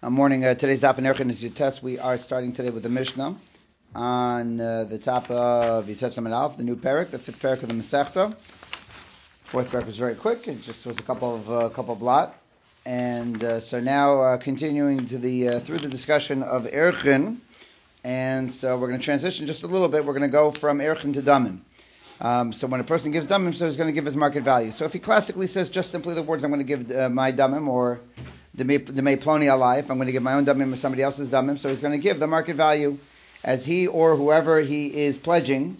Morning. Today's Daf and Erchin is your test. We are starting today with the Mishnah on the top of Yitzhak Samad Aleph, the new parak, the fifth parak of the Masechta. Fourth parak was very quick. It just was a couple of blot. And so now continuing to the through the discussion of Erchin, and so we're going to transition just a little bit. We're going to go from Erchin to Damim. So when a person gives Damim, so he's going to give his market value. So if he classically says just simply the words, I'm going to give my Damim, or the may ploni alai, if I'm going to give my own damim or somebody else's damim, so he's going to give the market value as he or whoever he is pledging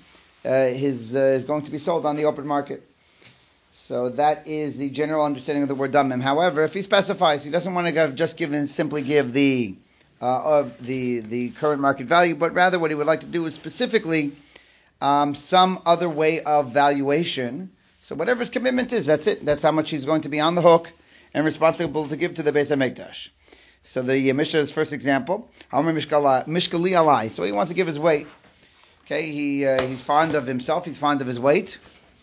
is going to be sold on the open market. So that is the general understanding of the word damim. However, if he specifies, he doesn't want to simply give the current market value, but rather what he would like to do is specifically some other way of valuation. So whatever his commitment is, that's it. That's how much he's going to be on the hook and responsible to give to the Beis HaMikdash. So the Mishnah's first example, Mishkali alai. So he wants to give his weight. Okay, he's fond of himself. He's fond of his weight.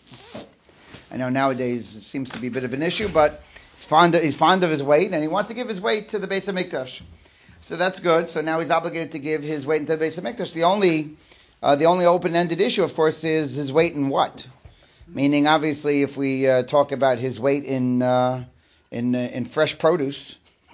I know nowadays it seems to be a bit of an issue, but he's fond of his weight, and he wants to give his weight to the Beis HaMikdash. So that's good. So now he's obligated to give his weight to the Beis HaMikdash. The only open-ended issue, of course, is his weight in what? Meaning, obviously, if we talk about his weight in fresh produce.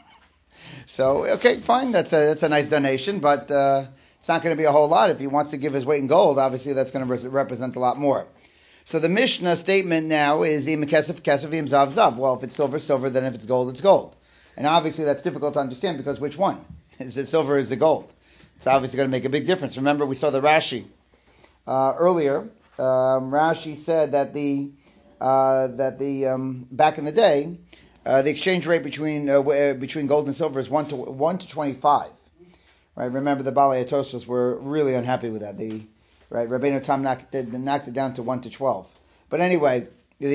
So, okay, fine, that's a nice donation, but it's not going to be a whole lot. If he wants to give his weight in gold, obviously that's going to represent a lot more. So the Mishnah statement now is im kesef kesef im zav zav. Well, if it's silver, silver, then if it's gold, it's gold. And obviously that's difficult to understand because which one? Is it silver or is it gold? It's obviously going to make a big difference. Remember, we saw the Rashi earlier. Rashi said that the back in the day, the exchange rate between gold and silver is 1 to 25. Right? Remember, the Balei Atosos were really unhappy with that. Rabbeinu Tam knocked it down to 1 to 12. But anyway,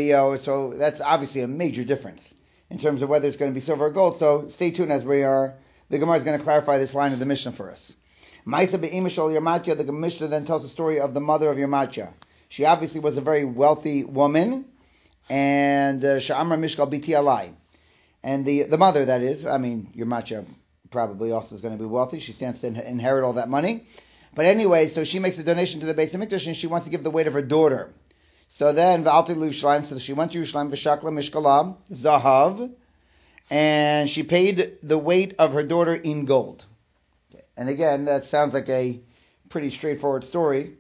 so that's obviously a major difference in terms of whether it's going to be silver or gold. So stay tuned as the Gemara is going to clarify this line of the Mishnah for us. Ma'isa be'imah shel Yermatya, the Mishnah then tells the story of the mother of Yermatya. She obviously was a very wealthy woman, and Sha'amra Mishkal Biti Alai. And the mother, that is, I mean, Yermatya probably also is going to be wealthy. She stands to inherit all that money. But anyway, so she makes a donation to the Beis HaMikdash, and she wants to give the weight of her daughter. So then, V'alti Yerushalayim, so she went to Yerushalayim, V'shakla Mishkala, Zahav, and she paid the weight of her daughter in gold. And again, that sounds like a pretty straightforward story.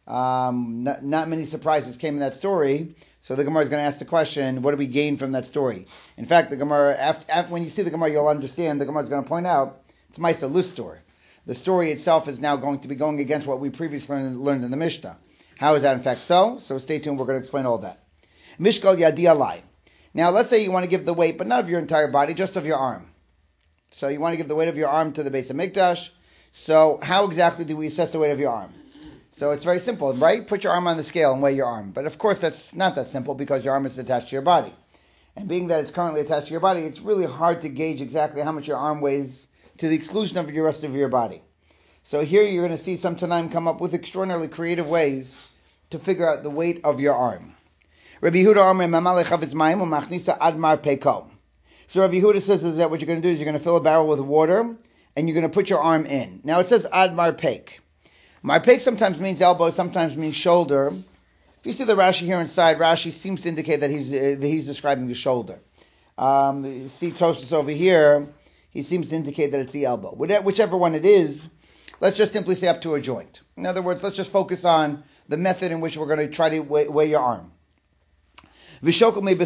Not many surprises came in that story. So the Gemara is going to ask the question, what do we gain from that story? In fact, the Gemara, after when you see the Gemara, you'll understand. The Gemara is going to point out it's Maisa Lustor. The story itself is now going to be going against what we previously learned in the Mishnah. How is that in fact so? So stay tuned. We're going to explain all that. Mishkal Yadi Alai. Now, let's say you want to give the weight, but not of your entire body, just of your arm. So you want to give the weight of your arm to the Beis HaMikdash. So how exactly do we assess the weight of your arm? So it's very simple, right? Put your arm on the scale and weigh your arm. But of course that's not that simple because your arm is attached to your body. And being that it's currently attached to your body, it's really hard to gauge exactly how much your arm weighs to the exclusion of the rest of your body. So here you're going to see some Tanaim come up with extraordinarily creative ways to figure out the weight of your arm. Rabbi Yehuda Omer Mamalech Chavetz Mayim u'Machnisa Admar Peko. So Rabbi Yehuda says is that what you're going to do is you're going to fill a barrel with water and you're going to put your arm in. Now it says Admar Pek. Marpek sometimes means elbow, sometimes means shoulder. If you see the Rashi here inside, Rashi seems to indicate that he's describing the shoulder. You see Tosfos over here, he seems to indicate that it's the elbow. Whichever one it is, let's just simply say up to a joint. In other words, let's just focus on the method in which we're going to try to weigh your arm. And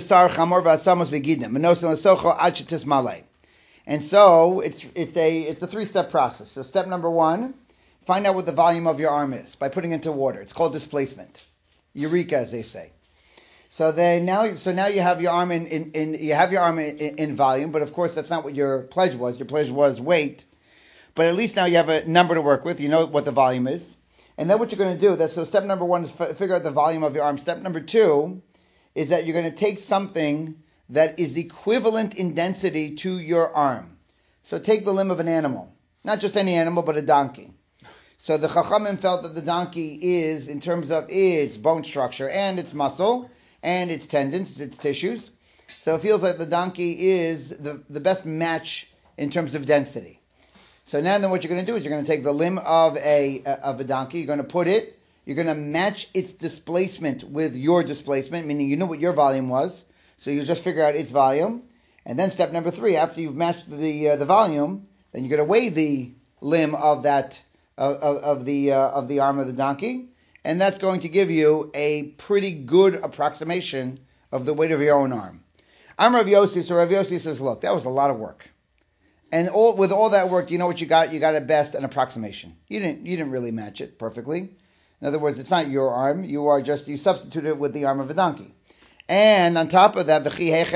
so it's a three-step process. So step number one, find out what the volume of your arm is by putting it into water. It's called displacement. Eureka, as they say. So now you have your arm in volume, but of course that's not what your pledge was. Your pledge was weight. But at least now you have a number to work with. You know what the volume is. And then what you're going to do, so step number one is figure out the volume of your arm. Step number two is that you're going to take something that is equivalent in density to your arm. So take the limb of an animal. Not just any animal, but a donkey. So the Chachamim felt that the donkey is, in terms of its bone structure and its muscle and its tendons, its tissues. So it feels like the donkey is the best match in terms of density. So now then what you're going to do is you're going to take the limb of a donkey, you're going to put it, you're going to match its displacement with your displacement, meaning you know what your volume was, so you just figure out its volume. And then step number 3, after you've matched the volume, then you're going to weigh the limb of that of the arm of the donkey, and that's going to give you a pretty good approximation of the weight of your own arm. I'm Rav Yossi, so Rav Yossi says, look, that was a lot of work. And with all that work, you know what you got? You got at best an approximation. You didn't really match it perfectly. In other words, it's not your arm. You substituted it with the arm of a donkey. And on top of that,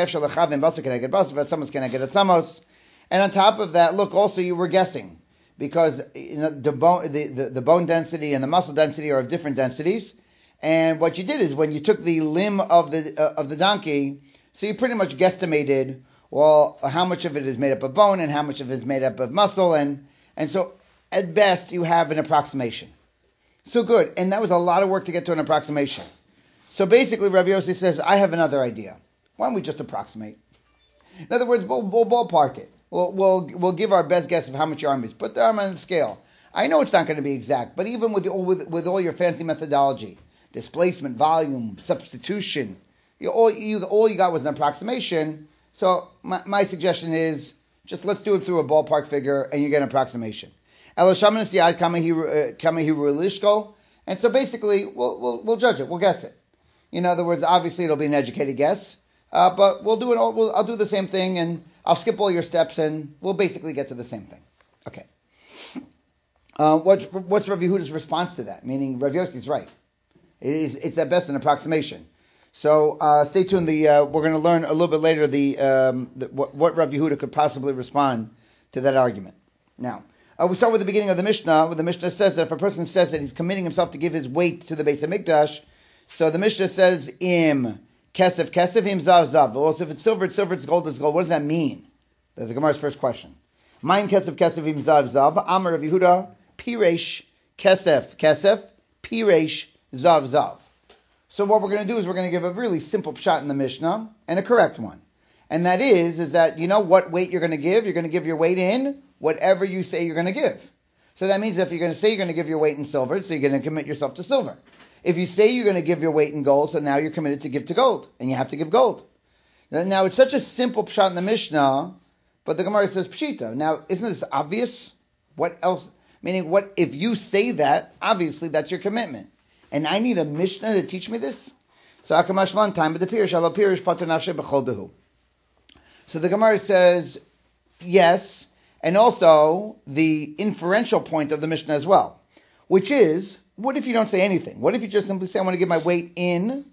and on top of that, look, also you were guessing, because the bone density and the muscle density are of different densities. And what you did is when you took the limb of the donkey, so you pretty much guesstimated, well, how much of it is made up of bone and how much of it is made up of muscle, and so at best you have an approximation. So good, and that was a lot of work to get to an approximation. So basically, Rav Yossi says, I have another idea. Why don't we just approximate? In other words, we'll ballpark it. We'll give our best guess of how much your arm is. Put the arm on the scale. I know it's not going to be exact, but even with all your fancy methodology, displacement, volume, substitution, all you got was an approximation. So my suggestion is just let's do it through a ballpark figure, and you get an approximation. And so basically, we'll judge it. We'll guess it. In other words, obviously it'll be an educated guess, but we'll do it. I'll do the same thing, and I'll skip all your steps, and we'll basically get to the same thing. Okay. What's Rav Yehuda's response to that? Meaning Rav Yossi's right. It's at best an approximation. So stay tuned. We're going to learn a little bit later what Rav Yehuda could possibly respond to that argument. Now, we start with the beginning of the Mishnah, where the Mishnah says that if a person says that he's committing himself to give his weight to the Beis HaMikdash, so the Mishnah says, im kesef, im zav, zav. Well, so if it's silver, it's silver, it's gold, it's gold. What does that mean? That's the Gemara's first question. Mein kesef, im zav, zav. Amar Rav Yehuda, piresh, kesef, piresh, zav, zav. So what we're going to do is we're going to give a really simple pshat in the Mishnah, and a correct one. And that is that you know what weight you're going to give? You're going to give your weight in whatever you say you're going to give. So that means if you're going to say you're going to give your weight in silver, so you're going to commit yourself to silver. If you say you're going to give your weight in gold, so now you're committed to give to gold, and you have to give gold. Now, it's such a simple pshat in the Mishnah, but the Gemara says pshita. Now, isn't this obvious? What else? Meaning, what if you say that, obviously that's your commitment. And I need a Mishnah to teach me this? So, Akamashlan time, but the Pirish, ala Pirish pater nafshe b'chol dehu. So the Gemara says, yes, and also the inferential point of the Mishnah as well, which is, what if you don't say anything? What if you just simply say, I want to give my weight in,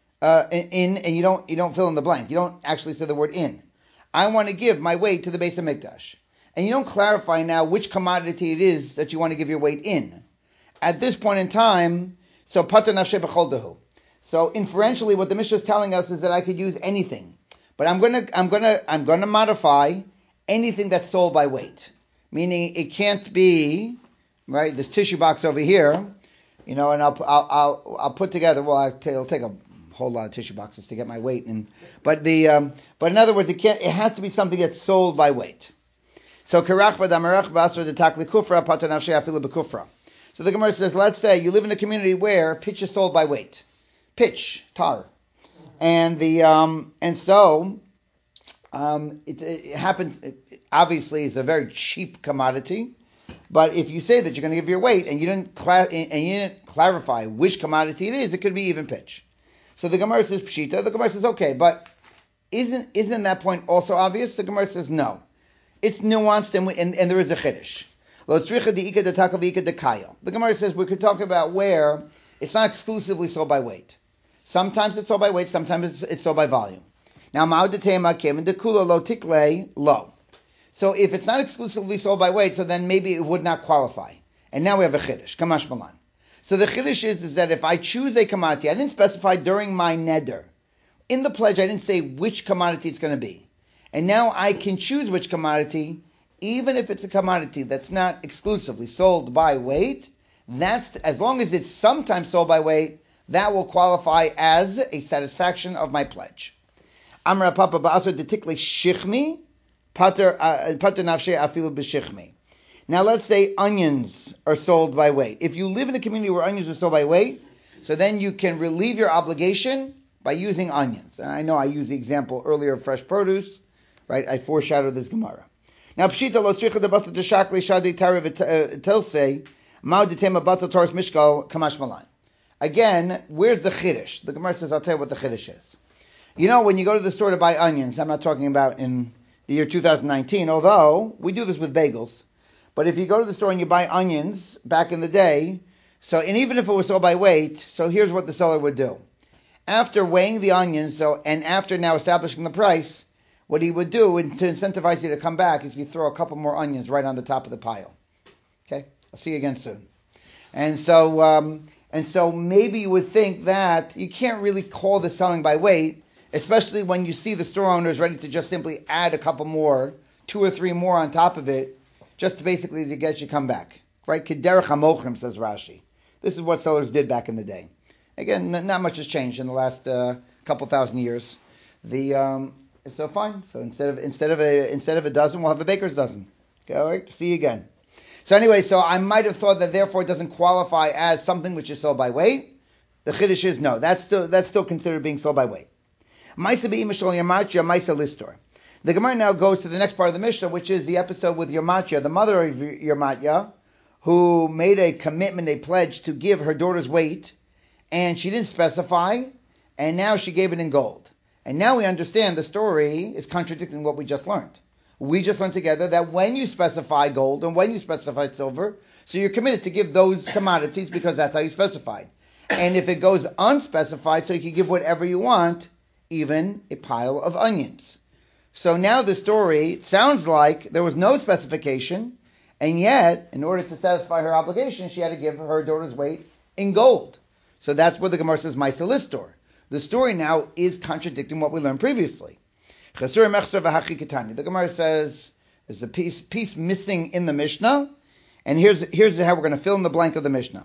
and you don't fill in the blank. You don't actually say the word in. I want to give my weight to the Beis HaMikdash. And you don't clarify now which commodity it is that you want to give your weight in. At this point in time, so pater nafshe b'chol dehu. So inferentially, what the Mishnah is telling us is that I could use anything, but I'm gonna modify anything that's sold by weight. Meaning it can't be right. This tissue box over here, and I'll put together. Well, it'll take a whole lot of tissue boxes to get my weight, but in other words, it has to be something that's sold by weight. So karach v'damarach b'asur detakli kufra pater nafshe afilu b'kufra. So the Gemara says, let's say you live in a community where pitch is sold by weight, pitch, tar, and so it happens. Obviously, it's a very cheap commodity. But if you say that you're going to give your weight and you didn't clarify which commodity it is, it could be even pitch. So the Gemara says pshita. The Gemara says okay, but isn't that point also obvious? The Gemara says no. It's nuanced and there is a chiddush. The Gemara says we could talk about where it's not exclusively sold by weight. Sometimes it's sold by weight, sometimes it's sold by volume. Now, lo. So if it's not exclusively sold by weight, so then maybe it would not qualify. And now we have a chiddush, kamash malan. So the chiddush is that if I choose a commodity, I didn't specify during my neder. In the pledge, I didn't say which commodity it's going to be. And now I can choose which commodity, even if it's a commodity that's not exclusively sold by weight. That's as long as it's sometimes sold by weight, that will qualify as a satisfaction of my pledge. Amra papa ba'asur detikle shichmi Pater nafshe afilu b'shichmi. Now let's say onions are sold by weight. If you live in a community where onions are sold by weight, so then you can relieve your obligation by using onions. And I know I used the example earlier of fresh produce, right? I foreshadowed this Gemara. Now, pshita lo tzricha debasa deshakli shadi tari v'telsei ma'u detema batal taras mishkal kamash malan. Again, where's the chiddush? The Gemara says, I'll tell you what the chiddush is. You know, when you go to the store to buy onions, I'm not talking about in the year 2019, although we do this with bagels. But if you go to the store and you buy onions back in the day, and even if it was sold by weight, so here's what the seller would do. After weighing the onions, and after now establishing the price, what he would do to incentivize you to come back is you throw a couple more onions right on the top of the pile. Okay? I'll see you again soon. And so maybe you would think that you can't really call this selling by weight, especially when you see the store owner is ready to just simply add a couple more, 2 or 3 more on top of it, just to basically to get you come back. Right? Kederech hamochrim, says Rashi. This is what sellers did back in the day. Again, not much has changed in the last couple thousand years. So fine. So instead of a dozen, we'll have a baker's dozen. Okay, all right. See you again. So anyway, so I might have thought that therefore it doesn't qualify as something which is sold by weight. The chiddush is no. That's still considered being sold by weight. Ma'isa be'imah shel Yarmatya, ma'isa listor. The Gemara now goes to the next part of the Mishnah, which is the episode with Yarmatya, the mother of Yarmatya, who made a commitment, a pledge to give her daughter's weight, and she didn't specify, and now she gave it in gold. And now we understand the story is contradicting what we just learned. We just learned together that when you specify gold and when you specify silver, so you're committed to give those commodities because that's how you specified. And if it goes unspecified, so you can give whatever you want, even a pile of onions. So now the story sounds like there was no specification, and yet, in order to satisfy her obligation, she had to give her daughter's weight in gold. So that's where the Gemara says, Maisa Listor. The story now is contradicting what we learned previously. The Gemara says, there's a piece missing in the Mishnah, and here's how we're going to fill in the blank of the Mishnah.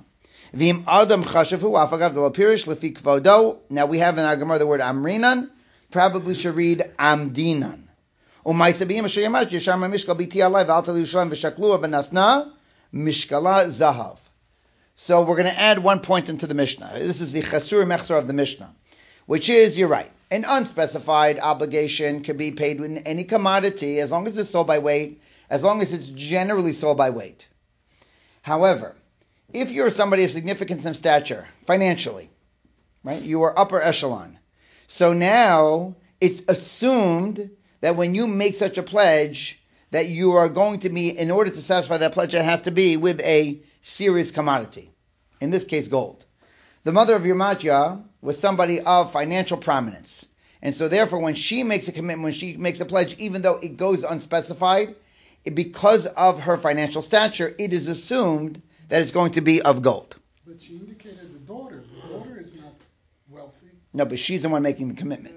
Now we have in our Gemara the word Amrinan, probably should read Amdinan. So we're going to add 1 point into the Mishnah. This is the Chasur Mechsar of the Mishnah, which is, you're right, an unspecified obligation can be paid with any commodity as long as it's sold by weight, as long as it's generally sold by weight. However, if you're somebody of significance and stature, financially, right, you are upper echelon, so now it's assumed that when you make such a pledge, that you are going to be, in order to satisfy that pledge, it has to be with a serious commodity. In this case, gold. The mother of Yarmatya was somebody of financial prominence. And so therefore, when she makes a commitment, when she makes a pledge, even though it goes unspecified, because of her financial stature, it is assumed that it's going to be of gold. But she indicated the daughter. The daughter is not wealthy. No, but she's the one making the commitment.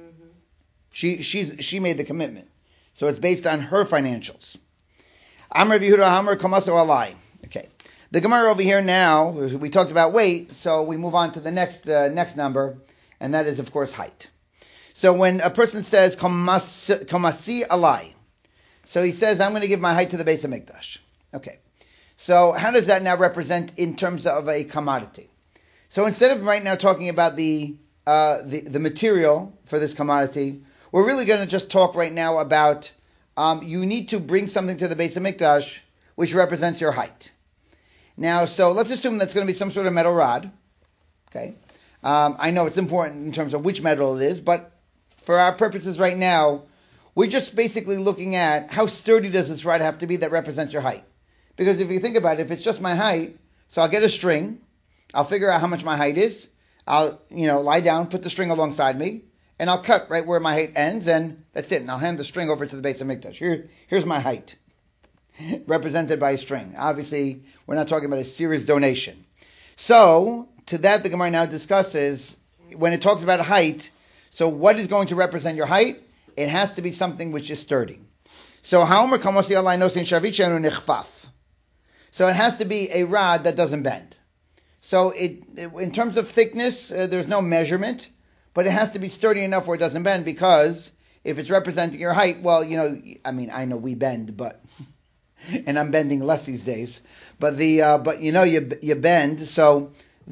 She made the commitment. So it's based on her financials. Amar Yehuda Hamar Kamaso Alai. Okay. The Gemara over here now, we talked about weight, so we move on to the next number, and that is, of course, height. So when a person says Kamasi Alai, so he says, I'm going to give my height to the Beis HaMikdash. Okay. So how does that now represent in terms of a commodity? So instead of right now talking about the material for this commodity, we're really going to just talk right now about you need to bring something to the Beis HaMikdash which represents your height. Now, so let's assume that's going to be some sort of metal rod. Okay. I know it's important in terms of which metal it is, but for our purposes right now, we're just basically looking at how sturdy does this rod have to be that represents your height. Because if you think about it, if it's just my height, so I'll get a string, I'll figure out how much my height is, I'll, lie down, put the string alongside me, and I'll cut right where my height ends, and that's it. And I'll hand the string over to the Beis HaMikdash. Here's my height, represented by a string. Obviously, we're not talking about a serious donation. So, to that the Gemara now discusses, when it talks about height, so what is going to represent your height? It has to be something which is sturdy. So, so it has to be a rod that doesn't bend. So in terms of thickness, there's no measurement, but it has to be sturdy enough where it doesn't bend, because if it's representing your height, well, I know we bend, but and I'm bending less these days. But you bend, so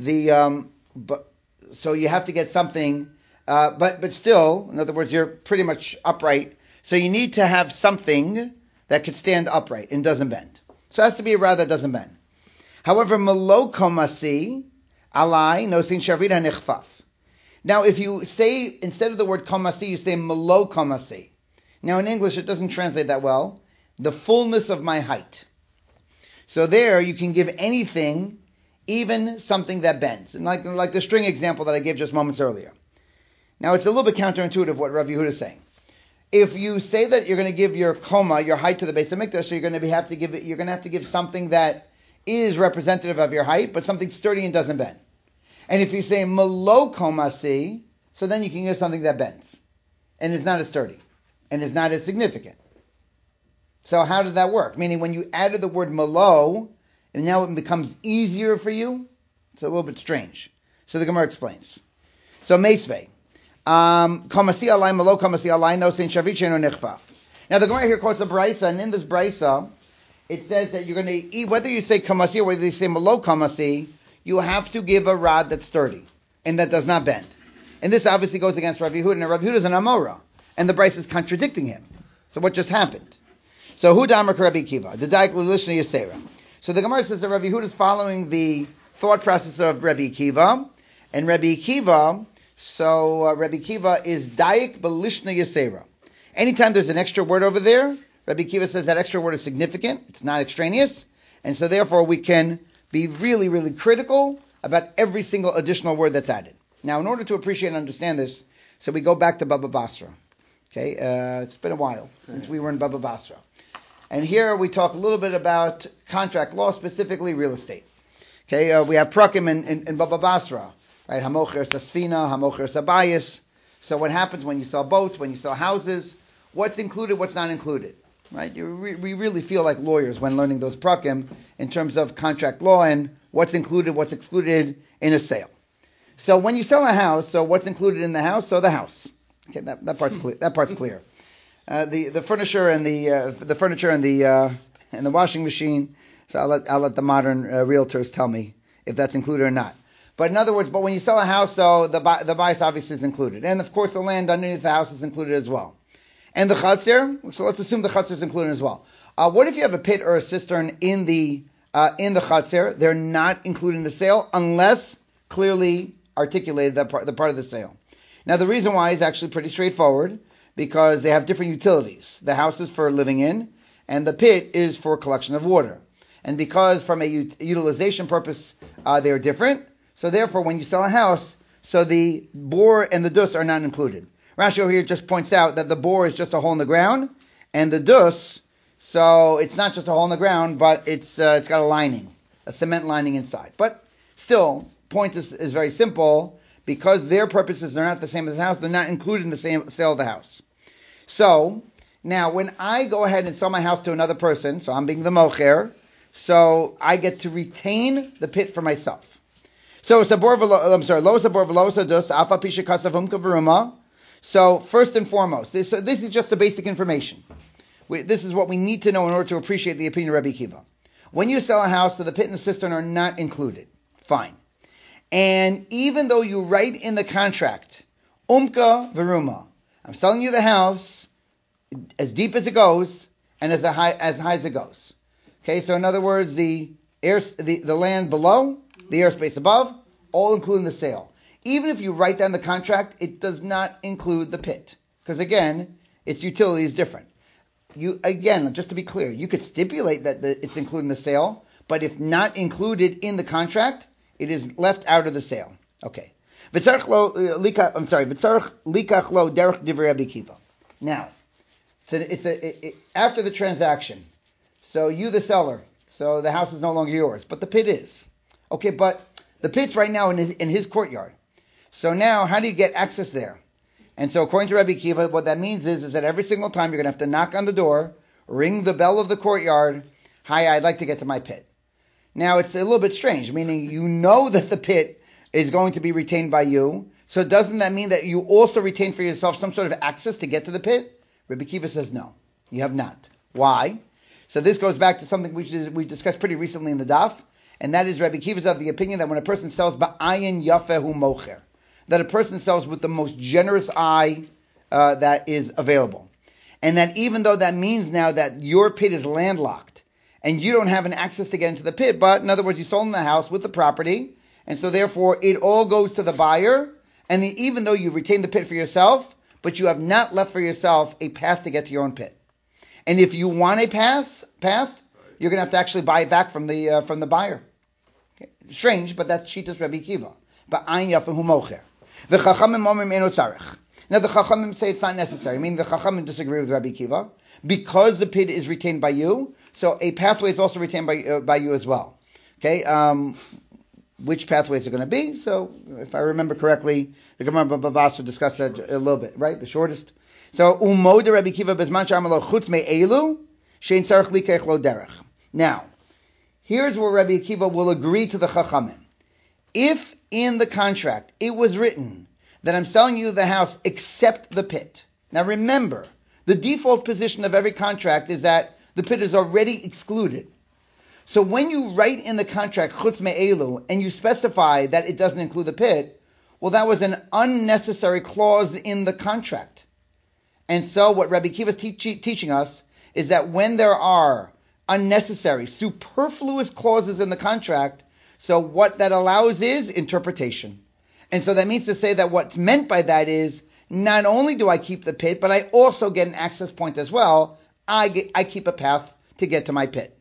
so you have to get something. But still, in other words, you're pretty much upright. So you need to have something that could stand upright and doesn't bend. So it has to be a rod that doesn't bend. However, malo komasi alai nosin shavida nechfaf. Now, if you say, instead of the word komasi, you say malo komasi. Now, in English, it doesn't translate that well. The fullness of my height. So there, you can give anything, even something that bends. And like the string example that I gave just moments earlier. Now, it's a little bit counterintuitive what Rav Yehuda is saying. If you say that you're going to give your koma, your height to the Beis Hamikdash, so you're going to have to give something that is representative of your height, but something sturdy and doesn't bend. And if you say malo komasi, so then you can give something that bends, and it's not as sturdy, and it's not as significant. So how did that work? Meaning when you added the word malo, and now it becomes easier for you, it's a little bit strange. So the Gemara explains. So Meisvei, komasi alai malo komasi alai no sein shavit no nechfaf. Now the Gemara here quotes a brisa, and in this brisa, it says that you're going to eat, whether you say komasi or whether you say malo komasi, you have to give a rod that's sturdy and that does not bend. And this obviously goes against Rav Yehuda, and Rav Yehuda is an Amora, and the brisa is contradicting him. So what just happened? So Hu Damar Rabbi Kiva, the Daik Lilishna Yisera. So the Gemara says that Rabbi Yehuda is following the thought process of Rabbi Kiva, and Rabbi Kiva is Daik Belishna Yisera. Anytime there's an extra word over there, Rabbi Kiva says that extra word is significant, it's not extraneous, and so therefore we can be really, really critical about every single additional word that's added. Now, in order to appreciate and understand this, so we go back to Baba Basra. Okay, it's been a while since we were in Baba Basra. And here we talk a little bit about contract law, specifically real estate. Okay, we have prakim in Baba Basra, right? Hamocher sasfina, hamocher sabayis. So what happens when you sell boats, when you sell houses? What's included, what's not included? Right? We really feel like lawyers when learning those prakim in terms of contract law and what's included, what's excluded in a sale. So when you sell a house, so what's included in the house? So the house. Okay, that part's clear. That part's clear. The furniture and the furniture and the washing machine. So I'll let the modern realtors tell me if that's included or not. But in other words, when you sell a house, so the bias obviously is included, and of course the land underneath the house is included as well. And the chatzir, so let's assume the chatzir is included as well. What if you have a pit or a cistern in the chatzir? They're not included in the sale unless clearly articulated the part of the sale. Now the reason why is actually pretty straightforward, because they have different utilities. The house is for living in, and the pit is for collection of water. And because from a utilization purpose they are different, so therefore when you sell a house, so the bore and the dus are not included. Rashi over here just points out that the bore is just a hole in the ground, and the dus, so it's not just a hole in the ground, but it's got a lining, a cement lining inside. But still, point is very simple, because their purposes are not the same as the house, they're not included in the same sale of the house. So, now when I go ahead and sell my house to another person, so I'm being the mocher, so I get to retain the pit for myself. So lo sabor v'lo dus afa pisha kasavum kavaruma. So first and foremost, this is just the basic information. This is what we need to know in order to appreciate the opinion of Rabbi Kiva. When you sell a house, so the pit and the cistern are not included. Fine. And even though you write in the contract, umka veruma, I'm selling you the house as deep as it goes and as high as it goes. Okay, so in other words, the land below, the airspace above, all including the sale. Even if you write down the contract, it does not include the pit. Because again, its utility is different. Just to be clear, you could stipulate that it's included in the sale, but if not included in the contract, it is left out of the sale. Okay. V'tzarech likach lo derech divrei Rabbi Kiva. Now, so after the transaction, so you the seller, so the house is no longer yours, but the pit is. Okay, but the pit's right now in his courtyard. So now, how do you get access there? And so according to Rabbi Kiva, what that means is that every single time you're going to have to knock on the door, ring the bell of the courtyard, hi, I'd like to get to my pit. Now, it's a little bit strange, meaning you know that the pit is going to be retained by you, So doesn't that mean that you also retain for yourself some sort of access to get to the pit? Rabbi Kiva says no, you have not. Why? So this goes back to something we discussed pretty recently in the daf, and that is Rabbi Kiva's of the opinion that when a person sells ba'ayin yafehu mocher, that a person sells with the most generous eye that is available. And that even though that means now that your pit is landlocked, and you don't have an access to get into the pit, but in other words, you sold in the house with the property, and so therefore it all goes to the buyer, and even though you retain the pit for yourself, but you have not left for yourself a path to get to your own pit. And if you want a path, you're going to have to actually buy it back from the buyer. Okay. Strange, but that's Shitas Rabbi Kiva. Ba'ayin yafahu mocher. V'chachamim omrim eno tzarich. Now the Chachamim say it's not necessary, meaning the Chachamim disagree with Rabbi Kiva. Because the pit is retained by you, so a pathway is also retained by you as well. Okay, which pathways are going to be? So if I remember correctly, the Gemara Bava discussed that a little bit, right? The shortest. So umod Rabbi Kiva bezman sharmalo chutz me'elu shein tzarich likech lo derech. Now, here's where Rabbi Kiva will agree to the Chachamim. If in the contract it was written that I'm selling you the house except the pit. Now remember, the default position of every contract is that the pit is already excluded. So when you write in the contract chutz me'elu and you specify that it doesn't include the pit, well, that was an unnecessary clause in the contract. And so what Rabbi Kiva is teaching us is that when there are unnecessary, superfluous clauses in the contract, so what that allows is interpretation. And so that means to say that what's meant by that is not only do I keep the pit, but I also get an access point as well. I keep a path to get to my pit.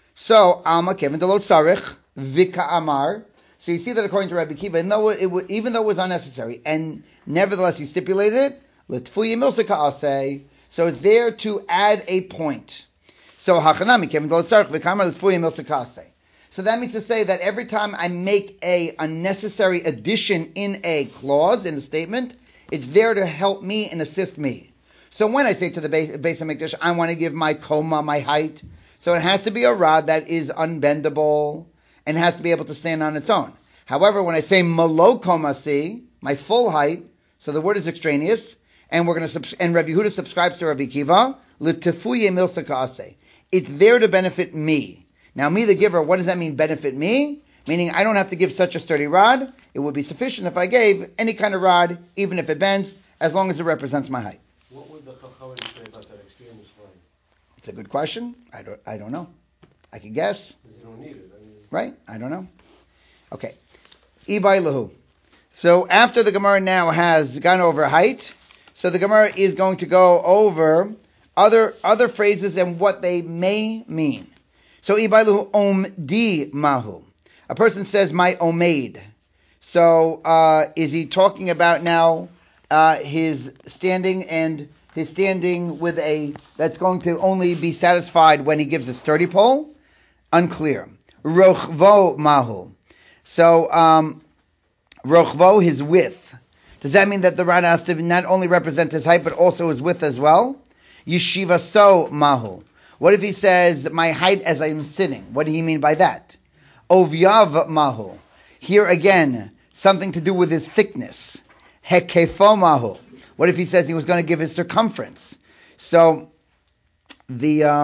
So Alma Kevin Delot Sarich Vika Amar. So you see that according to Rabbi Kiva, even though it was unnecessary, and nevertheless he stipulated it, L'tfuyi Milsika Aseh. So it's there to add a point. So Hachanami Kevin Delot Sarich Vika Amar L'tfuyi Milsika Aseh. So that means to say that every time I make a unnecessary addition in a clause, in a statement, it's there to help me and assist me. So when I say to the base of Mikdash, I want to give my koma, my height, so it has to be a rod that is unbendable and has to be able to stand on its own. However, when I say malo komasi, my full height, so the word is extraneous, and we're going to and Rabbi Yehuda subscribes to Rabbi Kiva, l'tefuye milsaka ase. It's there to benefit me. Now, me the giver, what does that mean, benefit me? Meaning I don't have to give such a sturdy rod. It would be sufficient if I gave any kind of rod, even if it bends, as long as it represents my height. What would the Chachamim say about that extremist line? It's a good question. I don't know. I could guess. Because you don't need it. Right? I don't know. Okay. Ibai lahu. So after the Gemara now has gone over height, so the Gemara is going to go over other phrases and what they may mean. So Ibai lahu omdi mahu. A person says my omeid. So is he talking about now his standing and his standing with that's going to only be satisfied when he gives a sturdy pole? Unclear. Rochvo mahu. So rochvo, his width. Does that mean that the rod has to not only represent his height but also his width as well? Yeshiva so mahu. What if he says my height as I'm sitting? What do he mean by that? Ovyav mahu. Here again, something to do with his thickness. Hekefo mahu. What if he says he was going to give his circumference? So is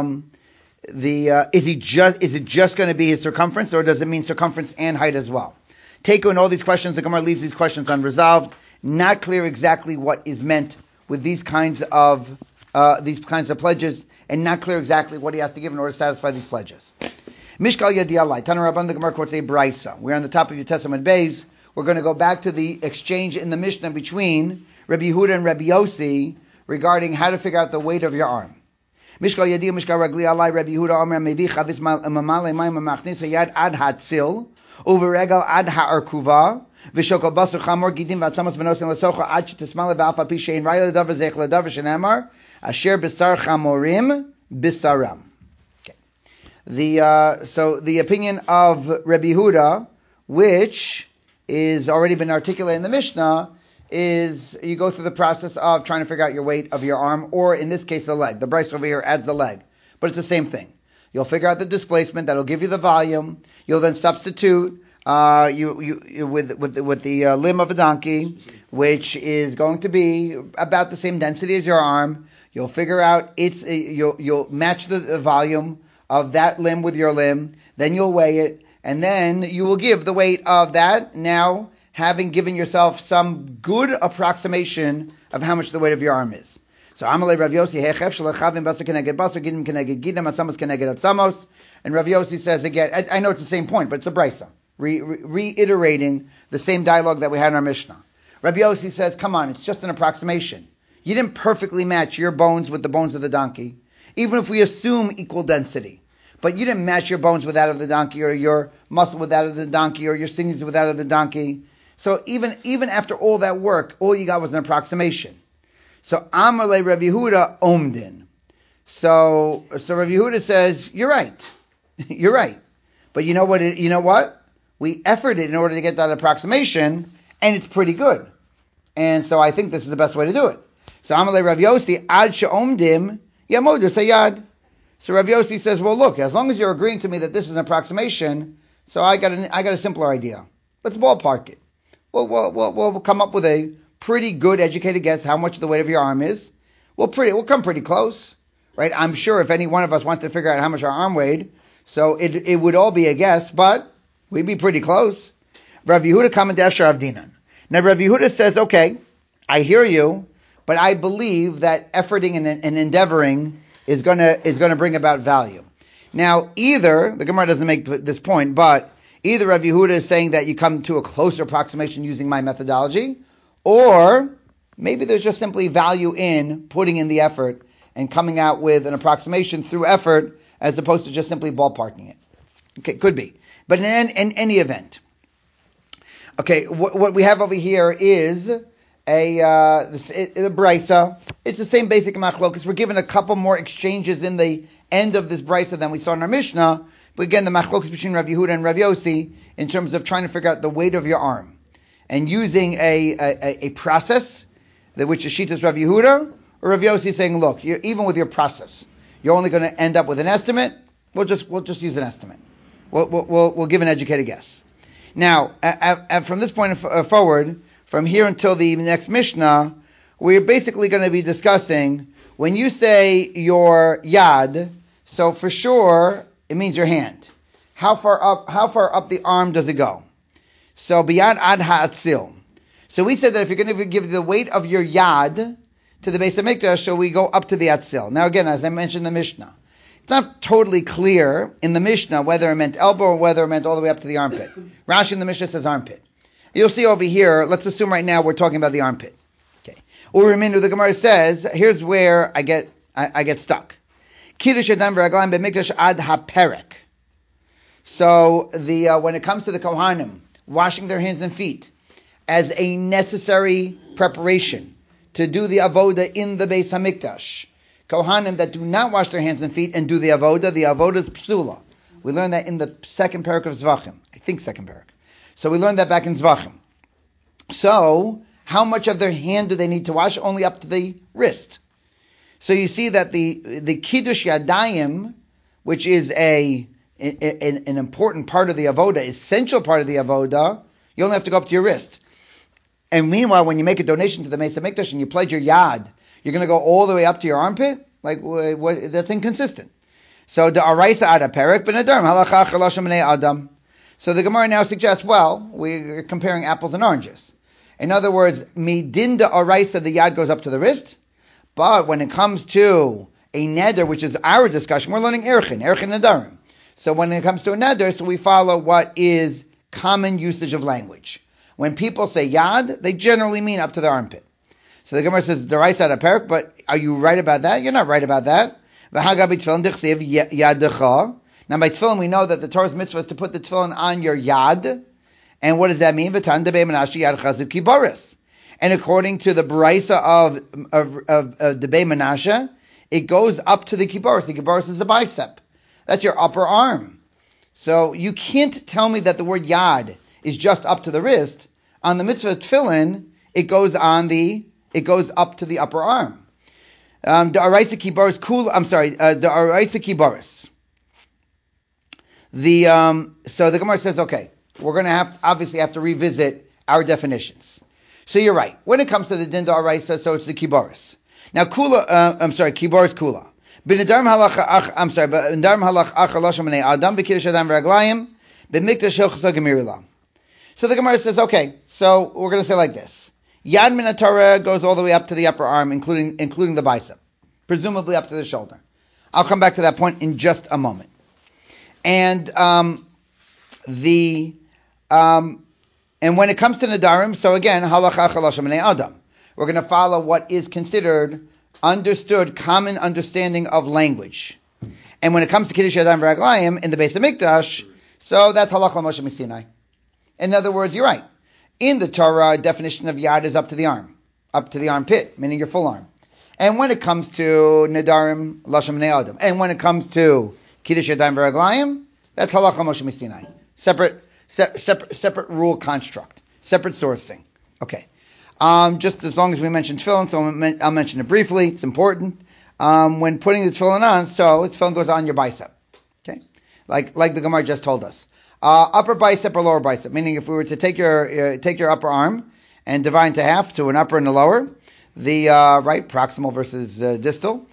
it just going to be his circumference, or does it mean circumference and height as well? Teiko in all these questions, the Gemara leaves these questions unresolved. Not clear exactly what is meant with these kinds of pledges, and not clear exactly what he has to give in order to satisfy these pledges. Mishkal Yadi Alai. Tana Rabban, the Gemara quotes a Braisa. We're on the top of your Testament Beis. We're going to go back to the exchange in the Mishnah between Rabbi Yehuda and Rabbi Yossi regarding how to figure out the weight of your arm. Mishkal Yadi Mishkal Ragli Alai. Rabbi Yehuda Omer Mevi Chavis Mamale Mayim Machnis Yad Ad Hatzil Uveregal Ad Ha'arkuva V'Shokol Basar Chamor Gidim V'Atzamos V'Nosin L'Socha Ad Shetismal V'Alfa Pi Shein Raya L'Davar Zech L'Davar Shenemar Asher B'Sar Chamorim B'Saram. So the opinion of Rabbi Yehuda, which is already been articulated in the Mishnah, is you go through the process of trying to figure out your weight of your arm, or in this case the leg. The Braisa over here adds the leg, but it's the same thing. You'll figure out the displacement, that'll give you the volume. You'll then substitute with the limb of a donkey, which is going to be about the same density as your arm. You'll figure out you'll match the volume of that limb with your limb. Then you'll weigh it, and then you will give the weight of that. Now, having given yourself some good approximation of how much the weight of your arm is. So Amalei Rav Yossi Hechef Shalachavim Basar Keneged Basar Gidim Keneged Gidim Atzamos Keneged Atzamos. And Rav Yossi says again, I know it's the same point, but it's a brisa, reiterating the same dialogue that we had in our Mishnah. Rav Yossi says, come on, it's just an approximation. You didn't perfectly match your bones with the bones of the donkey, even if we assume equal density. But you didn't match your bones with that of the donkey, or your muscle with that of the donkey, or your sinews with that of the donkey. So even after all that work, all you got was an approximation. So Amalei Rav Yehuda Omdin. So Rav Yehuda says, you're right. You're right. But you know what? We efforted in order to get that approximation, and it's pretty good. And so I think this is the best way to do it. So Amalei Rav Yossi Ad She'omdim Yamodu Sayad. So Rav Yossi says, well, look, as long as you're agreeing to me that this is an approximation, so I got a simpler idea. Let's ballpark it. We'll come up with a pretty good educated guess how much the weight of your arm is. We'll come pretty close, right? I'm sure if any one of us wanted to figure out how much our arm weighed, so it would all be a guess, but we'd be pretty close. Rav Yehuda Kamadesh Rav Dinan. Now Rav Yehuda says, okay, I hear you, but I believe that efforting and endeavoring is gonna bring about value. Now, either the Gemara doesn't make this point, but either Rav Yehuda is saying that you come to a closer approximation using my methodology, or maybe there's just simply value in putting in the effort and coming out with an approximation through effort as opposed to just simply ballparking it. Okay, could be. But in any event, okay, what we have over here is the brisa. It's the same basic machlokas. We're given a couple more exchanges in the end of this brisa than we saw in our Mishnah. But again, the machlokas between Rav Yehuda and Rav Yossi in terms of trying to figure out the weight of your arm and using a process which is Shitas Rav Yehuda, or Rav Yossi saying, look, even with your process, you're only going to end up with an estimate. We'll just use an estimate. We'll give an educated guess. Now, from this point forward, from here until the next Mishnah, we're basically going to be discussing when you say your yad. So for sure, it means your hand. How far up the arm does it go? So biyad ad ha'atzil. So we said that if you're going to give the weight of your yad to the Beis HaMikdash, so we go up to the atzil. Now again, as I mentioned in the Mishnah, it's not totally clear in the Mishnah whether it meant elbow or whether it meant all the way up to the armpit. Rashi in the Mishnah says armpit. You'll see over here, let's assume right now we're talking about the armpit. Okay. Uriminu, the Gemara says, here's where I get stuck. Kiddush Adam v'raglayim b'mikdash ad haperek. So when it comes to the Kohanim washing their hands and feet as a necessary preparation to do the avoda in the Beis HaMikdash, Kohanim that do not wash their hands and feet and do the avoda is psula. We learned that in the second parak of Zvachim. I think second parak. So we learned that back in Zvachim. So, how much of their hand do they need to wash? Only up to the wrist. So you see that the Kiddush Yadayim, which is an important part of the avoda, essential part of the avoda, you only have to go up to your wrist. And meanwhile, when you make a donation to the Beis HaMikdash and you pledge your yad, you're going to go all the way up to your armpit? Like, what? That's inconsistent. So the Araisa Ada Perek Ben Adarm Halacha Chalashim Bnei Adam. So the Gemara now suggests, well, we're comparing apples and oranges. In other words, Midinda Araisa, the yad goes up to the wrist, but when it comes to a neder, which is our discussion, we're learning Erchin Nadarim. So when it comes to a neder, so we follow what is common usage of language. When people say yad, they generally mean up to the armpit. So the Gemara says, Daraisa Ada Perek, but are you right about that? You're not right about that. Now by tefillin, we know that the Torah's mitzvah is to put the tefillin on your yad. And what does that mean? And according to the Baraisa of Debei Menashe, it goes up to the kibboros. The kibboros is a bicep. That's your upper arm. So you can't tell me that the word yad is just up to the wrist. On the mitzvah tefillin, it goes up to the upper arm. The Araisa Kibaris the Araisa Kibaris. So the Gemara says, okay, we're going to obviously have to revisit our definitions. So you're right. When it comes to the din d'oraisa, so it's the kibaris. Now kibaris kula. B'nedarim halach achar lashon b'nei adam b'kiddush adam v'raglayim b'mikdash shel chesed gemirila. So the Gemara says, okay, so we're going to say like this. Yad min Torah goes all the way up to the upper arm, including the bicep, presumably up to the shoulder. I'll come back to that point in just a moment. And and when it comes to Nadarim, so again, halacha chalashim b'nei adam, we're going to follow what is considered understood, common understanding of language. And when it comes to Kiddush Yadayim v'Raglayim in the Beis HaMikdash, so that's halacha Moshe Sinai. In other words, you're right. In the Torah, definition of yad is up to the armpit, meaning your full arm. And when it comes to Nadarim, lashon b'nei adam, and when it comes to Kiddush Yadayim v'Raglayim, that's halacha Moshe Sinai. Separate rule construct, separate sourcing. Okay. Just as long as we mention tefillin, so I'll mention it briefly. It's important. When putting the tefillin on, so the tefillin goes on your bicep. Okay, like the Gemara just told us. Upper bicep or lower bicep, meaning if we were to take your upper arm and divide into half to an upper and a lower, the right proximal versus distal.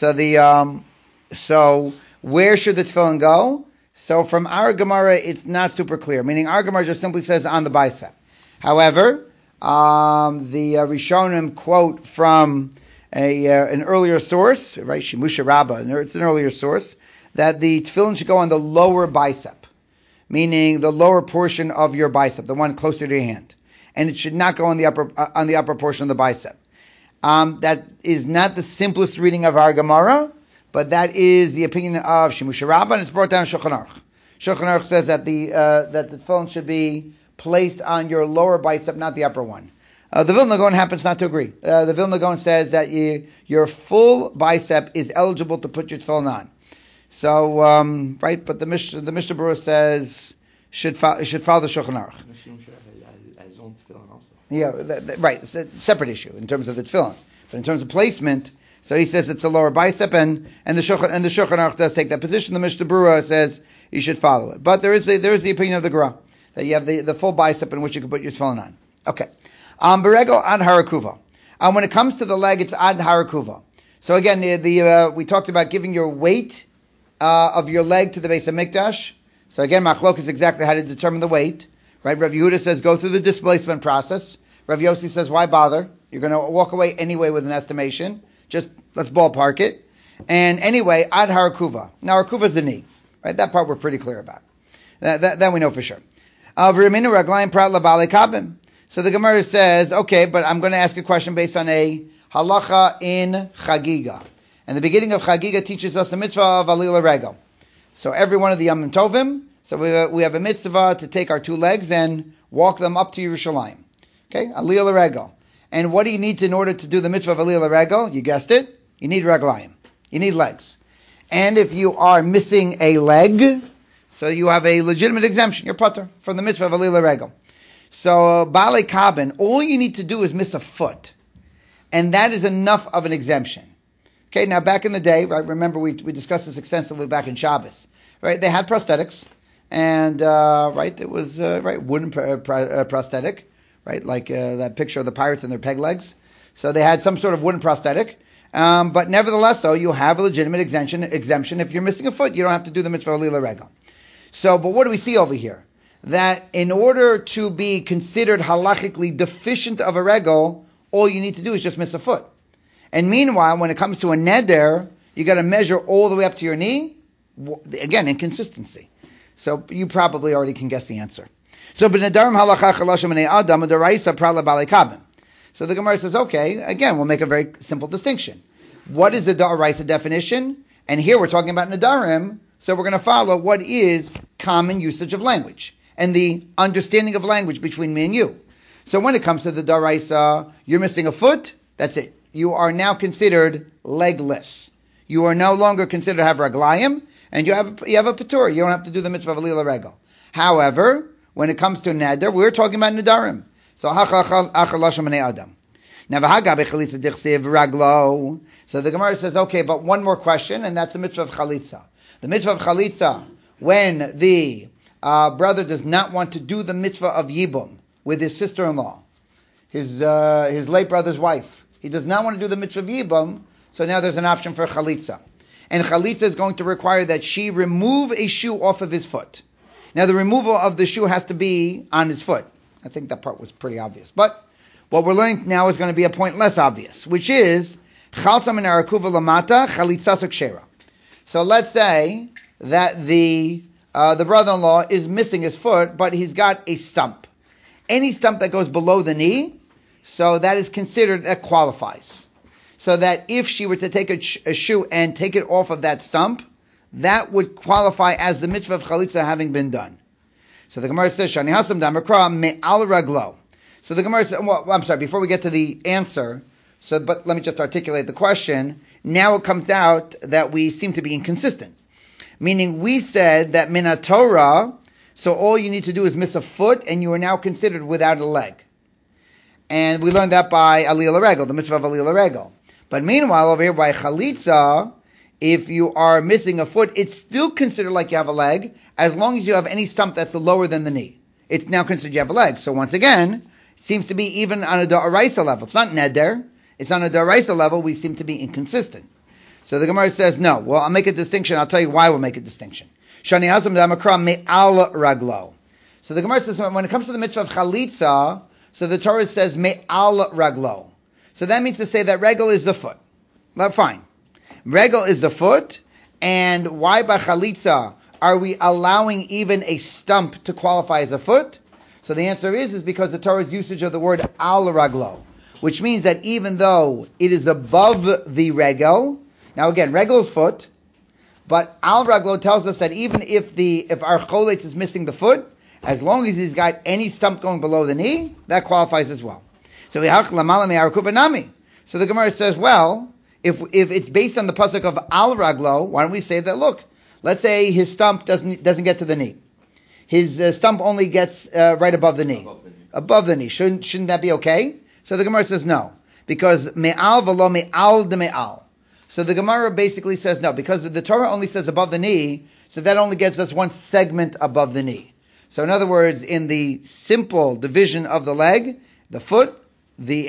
So where should the tefillin go? So from our Gemara, it's not super clear. Meaning our Gemara just simply says on the bicep. However, the Rishonim quote from an earlier source, right? Shimusha Rabbah. It's an earlier source that the tefillin should go on the lower bicep, meaning the lower portion of your bicep, the one closer to your hand, and it should not go on the upper portion of the bicep. That is not the simplest reading of our Gemara, but that is the opinion of Shimusha Rabbah, and it's brought down in Shulchan Aruch. Shulchan Aruch says that the tefillin should be placed on your lower bicep, not the upper one. The Vilna Gaon happens not to agree. The Vilna Gaon says that your full bicep is eligible to put your tefillin on. So, right, but the Mishnah Berurah says should follow the Shulchan Aruch. Yeah, right. It's a separate issue in terms of the tefillin, but in terms of placement, so he says it's the lower bicep, and the Shulchan Aruch does take that position. The Mishnah Berurah says you should follow it, but there is the opinion of the Gra that you have the full bicep in which you can put your tefillin on. Okay. Beregel ad harakuva. When it comes to the leg, it's ad harakuva. So again, we talked about giving your weight of your leg to the Beis HaMikdash. So again, machlok is exactly how to determine the weight. Right? Rav Yehuda says go through the displacement process. Rav Yossi says why bother? You're going to walk away anyway with an estimation. Just let's ballpark it. And anyway, ad harakuva. Now harakuva is the knee. Right? That part we're pretty clear about. That we know for sure. So the Gemara says, okay, but I'm going to ask a question based on a halacha in Chagiga. And the beginning of Chagiga teaches us a mitzvah of Alila Regel. So every one of the Yom Tovim, so we have a mitzvah to take our two legs and walk them up to Yerushalayim. Okay, Alila Regel. And what do you need in order to do the mitzvah of Alila Regel? You guessed it, you need Reglayim. You need legs. And if you are missing a leg, so you have a legitimate exemption. You're patur from the mitzvah of Alila Regel. So Baalei Kaben, all you need to do is miss a foot, and that is enough of an exemption. Okay, now back in the day, right? Remember we discussed this extensively back in Shabbos, right? They had prosthetics, and right, it was wooden prosthetic, right? Like that picture of the pirates and their peg legs. So they had some sort of wooden prosthetic. But nevertheless, though, you have a legitimate exemption. If you're missing a foot, you don't have to do the mitzvah of Alila Regel. So, but what do we see over here? That in order to be considered halachically deficient of a regel, all you need to do is just miss a foot. And meanwhile, when it comes to a neder, you got to measure all the way up to your knee. Again, inconsistency. So you probably already can guess the answer. So, b'nedarim halacha chalashim b'nei adam d'oraisa prala baalei kaben. So the Gemara says, okay, again, we'll make a very simple distinction. What is the d'oraisa definition? And here we're talking about nedarim, so we're going to follow what is common usage of language and the understanding of language between me and you. So when it comes to the d'oraisa, you're missing a foot, that's it. You are now considered legless. You are no longer considered to have raglayim, and you have a patur. You don't have to do the mitzvah of Alila Regel. However, when it comes to neder, we're talking about nedarim. So achar lashon b'nei adam. Now v'hagabe chalitza dichsev raglo. So the Gemara says, okay, but one more question, and that's the mitzvah of chalitza. The mitzvah of chalitza, when the brother does not want to do the mitzvah of Yibum with his sister-in-law, his late brother's wife. He does not want to do the mitzvah of Yibum, so now there's an option for Chalitza. And Chalitza is going to require that she remove a shoe off of his foot. Now the removal of the shoe has to be on his foot. I think that part was pretty obvious. But what we're learning now is going to be a point less obvious, which is Chalsa min harakuva lamata chalitza kshera. So let's say that the brother-in-law is missing his foot, but he's got a stump. Any stump that goes below the knee, so that is considered, that qualifies. So that if she were to take a shoe and take it off of that stump, that would qualify as the mitzvah of chalitza having been done. So the Gemara says, Shani hasam damakra me'al raglo. So the Gemara says, well, I'm sorry, before we get to the answer, but let me just articulate the question. Now it comes out that we seem to be inconsistent. Meaning we said that min Torah, so all you need to do is miss a foot and you are now considered without a leg. And we learned that by aliyah l'regel, the mitzvah of aliyah l'regel. But meanwhile, over here by chalitza, if you are missing a foot, it's still considered like you have a leg, as long as you have any stump that's lower than the knee. It's now considered you have a leg. So once again, it seems to be even on a da'araisa level. It's not neder. It's on a da'araisa level. We seem to be inconsistent. So the Gemara says, no. Well, I'll make a distinction. I'll tell you why we'll make a distinction. Shani hazam damakra me'al raglo. So the Gemara says, when it comes to the mitzvah of chalitza, so the Torah says me'al raglo. So that means to say that regel is the foot. Well, fine. Regel is the foot, and why by chalitza are we allowing even a stump to qualify as a foot? So the answer is because the Torah's usage of the word al raglo, which means that even though it is above the regel, now again, regel is foot, but al raglo tells us that even if our choletz is missing the foot, as long as he's got any stump going below the knee, that qualifies as well. So the Gemara says, well, if it's based on the pasuk of al raglo, why don't we say that? Look, let's say his stump doesn't get to the knee. His stump only gets right above the knee. Above the knee. Shouldn't that be okay? So the Gemara says no, because me'al v'lo me'al de me'al. So the Gemara basically says no, because the Torah only says above the knee, so that only gets us one segment above the knee. So in other words, in the simple division of the leg, the foot, the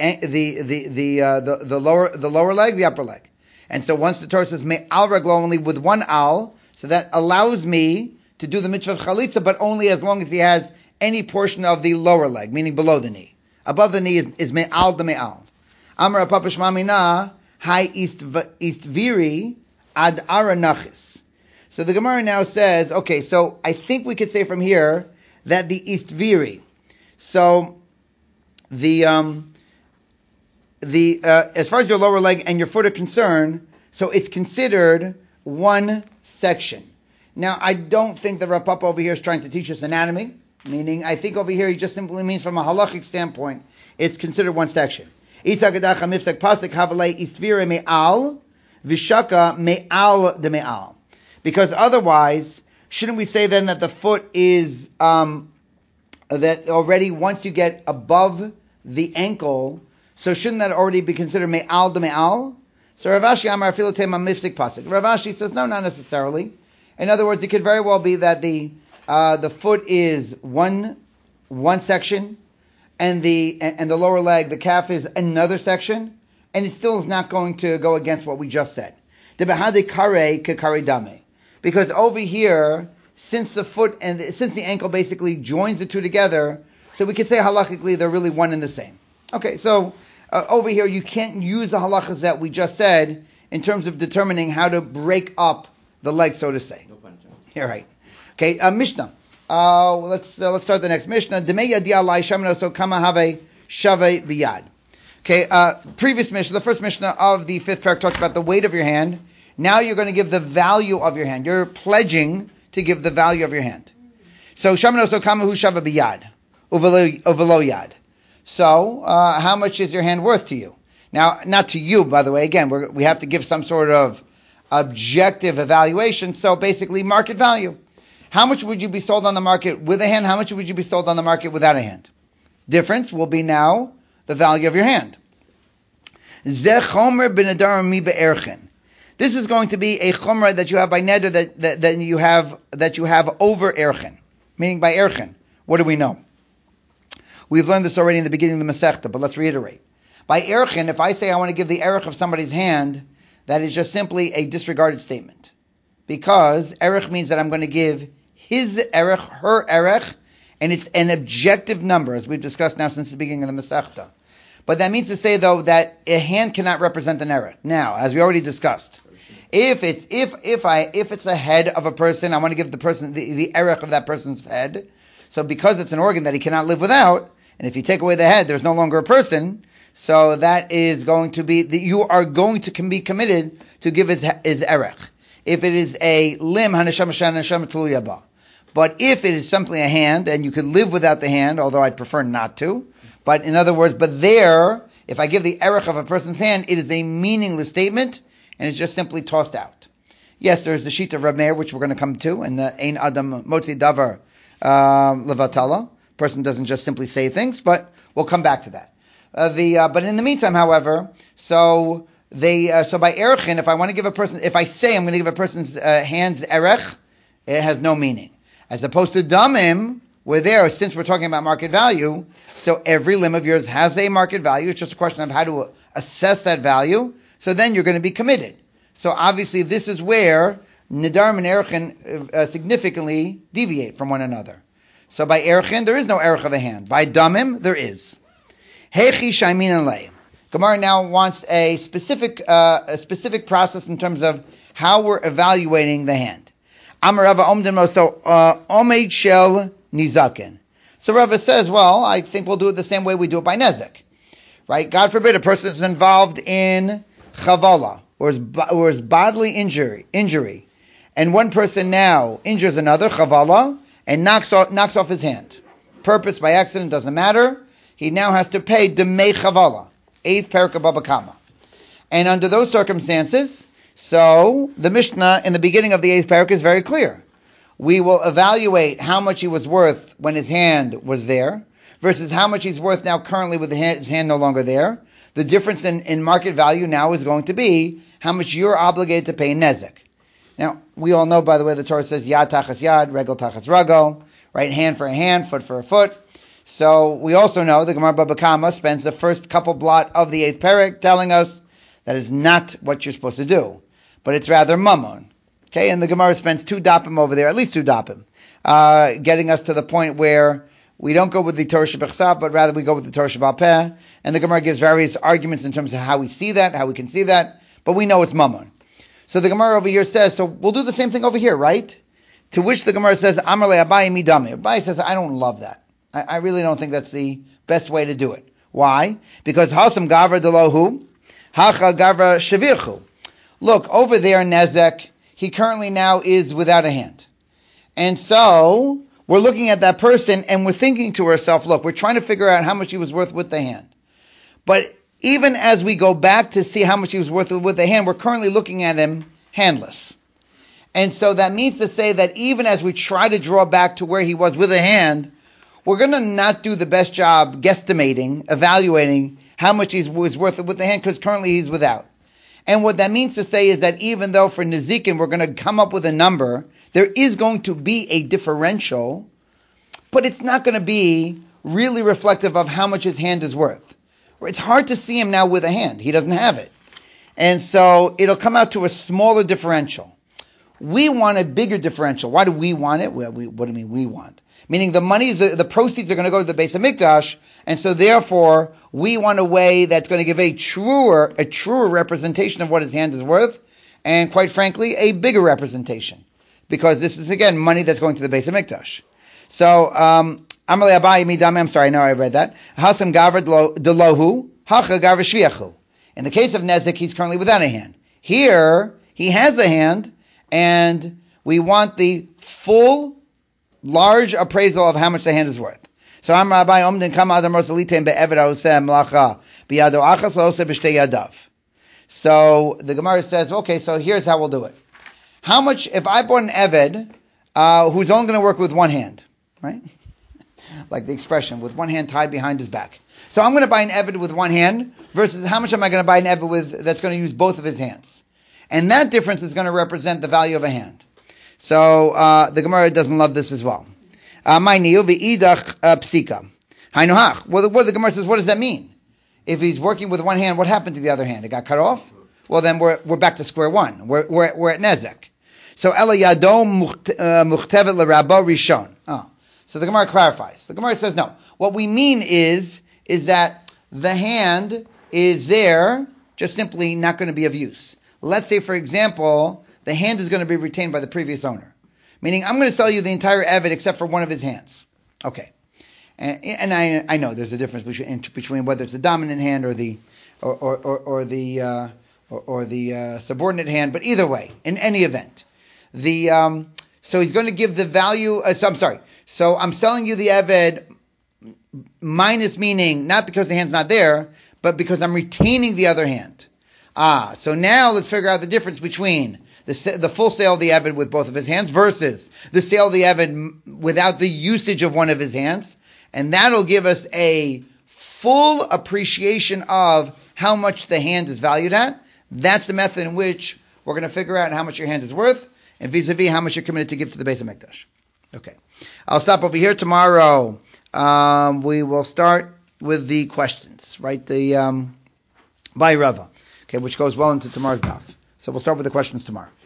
lower leg, the upper leg. And so once the Torah says me'al raglo only with one al, so that allows me to do the mitzvah of chalitza, but only as long as he has any portion of the lower leg, meaning below the knee. Above the knee is me'al de me'al. Amar papa shmamina hai istviri ad aranachis. So the Gemara now says, okay, so I think we could say from here that the istviri. So the as far as your lower leg and your foot are concerned, so it's considered one section. Now, I don't think that Rav Papa over here is trying to teach us anatomy, meaning I think over here he just simply means from a halachic standpoint, it's considered one section. Because otherwise, shouldn't we say then that the foot is, that already once you get above the ankle, so shouldn't that already be considered me'al de me'al? So Rav Ashi Amar Afilu Tema Mifsik Pasuk. Rav Ashi says no, not necessarily. In other words, it could very well be that the foot is one section, and the lower leg, the calf, is another section, and it still is not going to go against what we just said. Because over here, since the foot and since the ankle basically joins the two together, so we could say halachically they're really one and the same. Okay, so over here you can't use the halachas that we just said in terms of determining how to break up the leg, so to say. Yeah, right. Okay, Mishnah. Let's start the next Mishnah. Demei yadi alai shamino so kama have shave biyad. Okay, previous Mishnah, the first Mishnah of the fifth parak talked about the weight of your hand. Now you're going to give the value of your hand. You're pledging to give the value of your hand. So shamino so kama hu shave biyad uvelo yad. So how much is your hand worth to you? Now, not to you, by the way. Again, we have to give some sort of objective evaluation. So basically, market value. How much would you be sold on the market with a hand? How much would you be sold on the market without a hand? Difference will be now the value of your hand. Zeh chomer b'nedar mi be'erchen. This is going to be a chomer that you have by neder that you have over erchen. Meaning by erchen. What do we know? We've learned this already in the beginning of the Masechta, but let's reiterate. By erchen, if I say I want to give the erech of somebody's hand, that is just simply a disregarded statement. Because erech means that I'm going to give his erech, her erech, and it's an objective number, as we've discussed now since the beginning of the Masechta. But that means to say, though, that a hand cannot represent an erech. Now, as we already discussed, if it's the head of a person, I want to give the person the erech of that person's head. So because it's an organ that he cannot live without, and if you take away the head, there's no longer a person. So that is going to be you are going to be committed to give his erech. If it is a limb, haneshama shaneshama tuluyaba. But if it is simply a hand, and you could live without the hand, although I'd prefer not to. But in other words, if I give the erech of a person's hand, it is a meaningless statement, and it's just simply tossed out. Yes, there's the sheet of Reb Meir, which we're going to come to, and the Ein Adam Motzi Davar Levatala. Person doesn't just simply say things, but we'll come back to that. But in the meantime, however, so by erchin, if I want to give a person, if I say I'm going to give a person's hands erech, it has no meaning. As opposed to damim, since we're talking about market value, so every limb of yours has a market value. It's just a question of how to assess that value. So then you're going to be committed. So obviously this is where nidarim and erchin significantly deviate from one another. So by erchin, there is no erech of a hand. By damim, there is. Hechi shaimin alei. Gemara now wants a specific process in terms of how we're evaluating the hand. Amar Rava omden so omeid shel nizaken. So Rava says, well, I think we'll do it the same way we do it by nezek, right? God forbid a person is involved in chavala or is bodily injury, and one person now injures another chavala and knocks off his hand. Purpose by accident doesn't matter. He now has to pay demei chavala, 8th parak of Baba Kama. And under those circumstances, so the Mishnah in the beginning of the 8th parak is very clear. We will evaluate how much he was worth when his hand was there versus how much he's worth now currently with his hand no longer there. The difference in market value now is going to be how much you're obligated to pay in nezek. Now, we all know, by the way, the Torah says yad tachas yad, regel tachas regel, right? Hand for a hand, foot for a foot. So we also know the Gemara Baba Kama spends the first couple blot of the 8th parak telling us that is not what you're supposed to do, but it's rather mammon. Okay, and the Gemara spends 2 dapim over there, at least 2 dapim, getting us to the point where we don't go with the Torah Shebechsav, but rather we go with the Torah Shebal Peh, and the Gemara gives various arguments in terms of how we see that, how we can see that, but we know it's mammon. So the Gemara over here says, so we'll do the same thing over here, right? To which the Gemara says, Amar le Abaye midami. Abaye says, I don't love that. I really don't think that's the best way to do it. Why? Because Hasam Gavra Delohu, Hacha Gavra Shavirchu. Look, over there, Nezek, he currently now is without a hand. And so, we're looking at that person and we're thinking to ourselves, look, we're trying to figure out how much he was worth with the hand. But even as we go back to see how much he was worth with the hand, we're currently looking at him handless. And so that means to say that even as we try to draw back to where he was with a hand, we're going to not do the best job guesstimating, evaluating how much he was worth with the hand because currently he's without. And what that means to say is that even though for Nezikin we're going to come up with a number, there is going to be a differential, but it's not going to be really reflective of how much his hand is worth. It's hard to see him now with a hand. He doesn't have it. And so it'll come out to a smaller differential. We want a bigger differential. Why do we want it? Well, what do you mean we want? Meaning the money, the proceeds are going to go to the Beis HaMikdash, and so therefore we want a way that's going to give a truer representation of what his hand is worth, and quite frankly, a bigger representation. Because this is again money that's going to the Beis HaMikdash. So, Amalei Abaye midame, I'm sorry, I know I read that. Hasam Gavra Delohu, Hacha Gavra Shviachu. In the case of Nezek, he's currently without a hand. Here, he has a hand, and we want the full large appraisal of how much the hand is worth. So Am Rabbi Omden Kama Adam Rosalite Be'eved Haoseh Melacha Biyado Achas Haoseh B'Shtei Yadav. So the Gemara says, okay, so here's how we'll do it. How much, if I bought an Eved who's only going to work with one hand, right? Like the expression, with one hand tied behind his back. So I'm going to buy an Eved with one hand versus how much am I going to buy an Eved with that's going to use both of his hands? And that difference is going to represent the value of a hand. So the Gemara doesn't love this as well. Ma'iniu v'idach psika. Hainu. Well, what the Gemara says, what does that mean? If he's working with one hand, what happened to the other hand? It got cut off? Well, then we're back to square one. We're at nezek. So ela yado muchtevet l'rabba rishon. Oh. So the Gemara clarifies. The Gemara says no. What we mean is that the hand is there, just simply not going to be of use. Let's say, for example, the hand is going to be retained by the previous owner. Meaning, I'm going to sell you the entire Eved except for one of his hands. Okay. And I know there's a difference between whether it's the dominant hand or the subordinate hand, but either way, in any event, so he's going to give the value. So I'm selling you the Eved minus, meaning not because the hand's not there, but because I'm retaining the other hand. So now let's figure out the difference between the full sale of the Eved with both of his hands versus the sale of the Eved without the usage of one of his hands. And that'll give us a full appreciation of how much the hand is valued at. That's the method in which we're going to figure out how much your hand is worth, and vis-a-vis how much you're committed to give to the Beis HaMikdash. Okay. I'll stop over here. Tomorrow, we will start with the questions, right? The by Rava, okay, which goes well into tomorrow's daf. So we'll start with the questions tomorrow.